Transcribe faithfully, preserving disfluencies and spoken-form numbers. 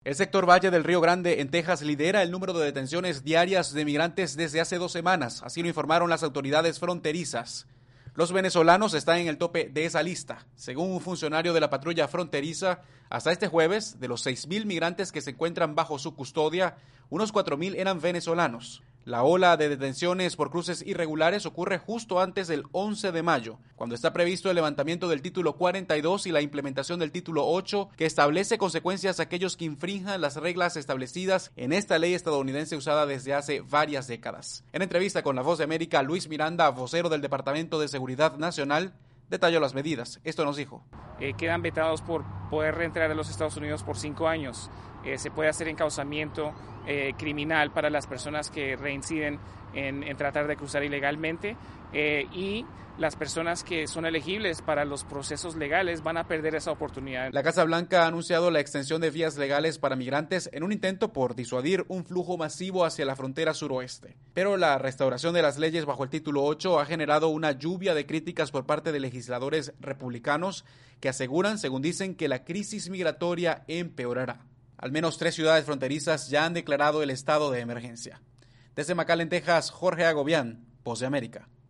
El sector Valle del Río Grande en Texas lidera el número de detenciones diarias de migrantes desde hace dos semanas, así lo informaron las autoridades fronterizas. Los venezolanos están en el tope de esa lista. Según un funcionario de la patrulla fronteriza, hasta este jueves, de los seis mil migrantes que se encuentran bajo su custodia, unos cuatro mil eran venezolanos. La ola de detenciones por cruces irregulares ocurre justo antes del once de mayo, cuando está previsto el levantamiento del título cuarenta y dos y la implementación del título ocho, que establece consecuencias a aquellos que infrinjan las reglas establecidas en esta ley estadounidense usada desde hace varias décadas. En entrevista con La Voz de América, Luis Miranda, vocero del Departamento de Seguridad Nacional, detalló las medidas. Esto nos dijo. Eh, quedan vetados por poder reentrar a los Estados Unidos por cinco años. Eh, se puede hacer encauzamiento eh, criminal para las personas que reinciden en, en tratar de cruzar ilegalmente eh, y las personas que son elegibles para los procesos legales van a perder esa oportunidad. La Casa Blanca ha anunciado la extensión de vías legales para migrantes en un intento por disuadir un flujo masivo hacia la frontera suroeste. Pero la restauración de las leyes bajo el título ocho ha generado una lluvia de críticas por parte de legisladores republicanos que aseguran, según dicen, que la crisis migratoria empeorará. Al menos tres ciudades fronterizas ya han declarado el estado de emergencia. Desde McAllen, Texas, Jorge Agobián, Voz de América.